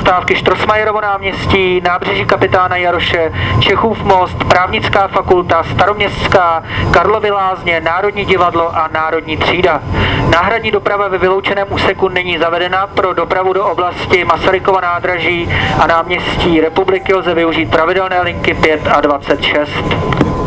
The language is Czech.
zastávky Štrosmajerovo náměstí, Nábřeží kapitána Jaroše, Čechův most, Právnická fakulta, Staroměstská, Karlovy Lázně, Národní divadlo a Národní třída. Náhradní doprava ve vyloučeném úseku není zavedena. Pro dopravu do oblasti Masarykova nádraží a náměstí Republiky lze využít pravidelné linky 5 a 26.